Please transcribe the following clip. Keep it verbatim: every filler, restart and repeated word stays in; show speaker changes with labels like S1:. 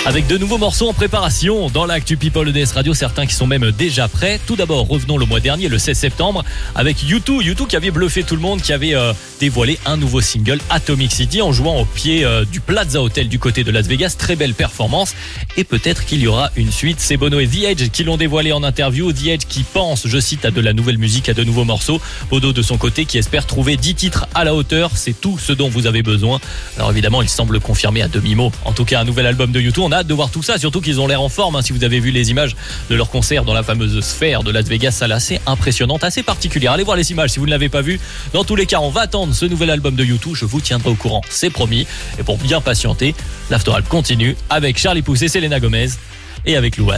S1: Avec de nouveaux morceaux en préparation dans l'actu People E D S Radio, certains qui sont même déjà prêts. Tout d'abord, revenons le mois dernier, le seize septembre, avec U deux. U deux qui avait bluffé tout le monde, qui avait euh, dévoilé un nouveau single, Atomic City, en jouant au pied euh, du Plaza Hotel du côté de Las Vegas. Très belle performance. Et peut-être qu'il y aura une suite. C'est Bono et The Edge qui l'ont dévoilé en interview. The Edge qui pense, je cite, à de la nouvelle musique, à de nouveaux morceaux. Bono de son côté qui espère trouver dix titres à la hauteur. C'est tout ce dont vous avez besoin. Alors évidemment, il semble confirmer à demi-mot. En tout cas, un nouvel album de U deux. On a hâte de voir tout ça, surtout qu'ils ont l'air en forme. Hein. Si vous avez vu les images de leur concert dans la fameuse sphère de Las Vegas, ça assez impressionnante, assez particulière. Allez voir les images si vous ne l'avez pas vu. Dans tous les cas, on va attendre ce nouvel album de U deux. Je vous tiendrai au courant, c'est promis. Et pour bien patienter, l'After Alb continue avec Charlie Puth et Selena Gomez et avec Louane.